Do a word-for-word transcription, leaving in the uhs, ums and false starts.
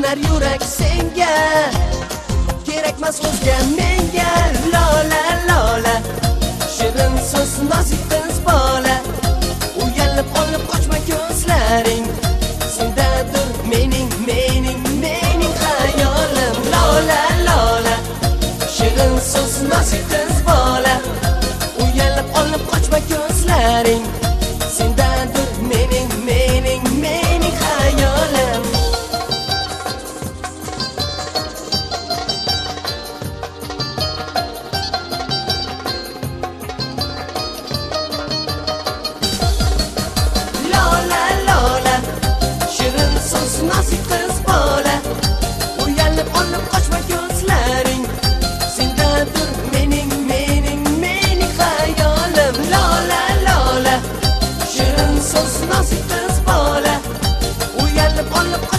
yonar yurak senga, kerakmas o'zga menga. Lola lola shirin so'z nozik qiz bola, uyalib olib qochma ko'zlaring, sendadir mening mening mening hayolim. Lola lola shirin so'z nozik qiz bola, uyalib olib qochma ko'zlaring, sendadir mening mening mening hayolim. Lola lola shirin so'z nozik qiz bola, uyalib olib qochma ko'zlaring, sendadir mening mening mening hayolim. Lola lola shirin so'z nozik qiz bola, uyalib olib